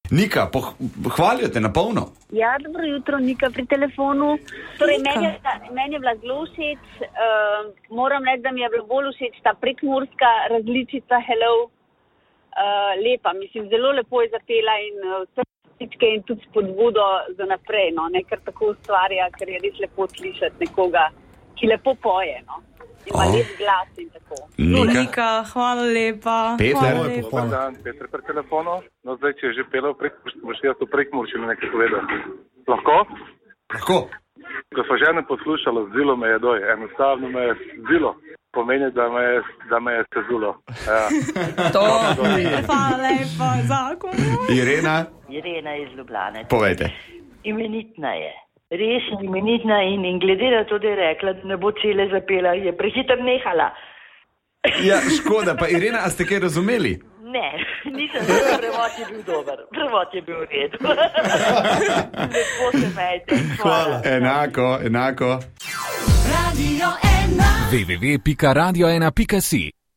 Nika, hvalijo te na polno. Ja, dobro jutro, Nika pri telefonu. Torej, meni je bila zelo všeč, moram reči, da mi je bila bolj všeč ta prekmurska različica Hello. Lepa, mislim, zelo lepo je zapela in vse stičke in tudi spodbudo za naprej, no, ne kar tako ustvarja, ker je res lepo slišati nekoga, ki lepo poje, no. Ima lep glas in tako. Nika, hvala lepa. Peter, Dobar dan, Peter pri telefonu. No, zdaj, če je že pela v Prekmurju, boš jaz v Prekmurju nekaj povedal. Lahko? Lahko. Ko so žene poslušalo, zdilo me je doj. Enostavno me je zdilo. Pomeni, da me je sezulo. Ja. To, hvala lepa, zakon. Irena iz Ljubljane. Povejte. Imenitna je. Res imenitna in glede na to, da je rekla, da ne bo cele zapela, je prehiter nehala. Ja, škoda. Pa Irena, a ste kaj razumeli? Ne, nisem zato, prevod je bil dober. Prevod je bil v redu. Lepo se majte. Hvala. Enako. www.radio1.si